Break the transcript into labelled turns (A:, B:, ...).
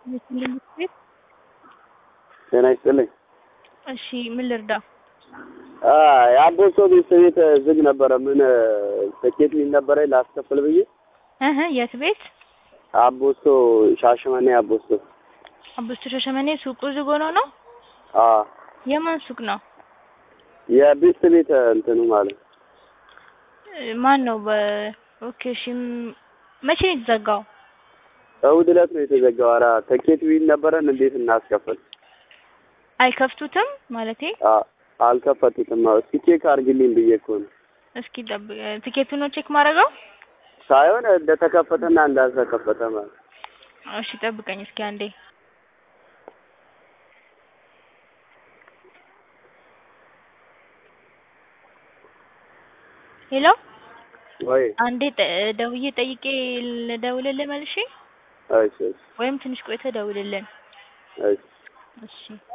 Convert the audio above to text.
A: ቤት
B: ጤና ይስጥልኝ።
A: እሺ ምን ልርዳ?
B: የአቦሶ ቤት ዝግ ነበረ። ምን ትኬት ነበረኝ ላስከፍል ብዬ
A: የት ቤት?
B: አቦሶ ሻሸመኔ አቦሶ
A: ሻሸመኔ ሱቁ ዝግ ሆኖ ነው? የማን ሱቅ ነው?
B: የቤት እንትኑ ማለት
A: ማን ነው? ኦኬ እሺ መቼ ነው የተዘጋው?
B: እሑድ ዕለት ነው የተዘጋው። ኧረ ትኬት ነበረን እንዴት እናስከፍል?
A: አይከፍቱትም ማለቴ?
B: አልከፈቱትም። እስኪ ቼክ አድርግልኝ ብዬ እኮ ነው።
A: እስኪ ትኬቱን ነው ቼክ ማድረገው
B: ሳይሆን እንደተከፈተና እንዳልተከፈተ ማለት።
A: እሺ ጠብቀኝ እስኪ አንዴ። ሄሎ
B: ወይ
A: አንዴ ደውዬ ጠይቄ ልደውልልህ መልሼ?
B: እሺ
A: ወይም ትንሽ ቆይተህ ደውልልን።
B: እሺ
A: እሺ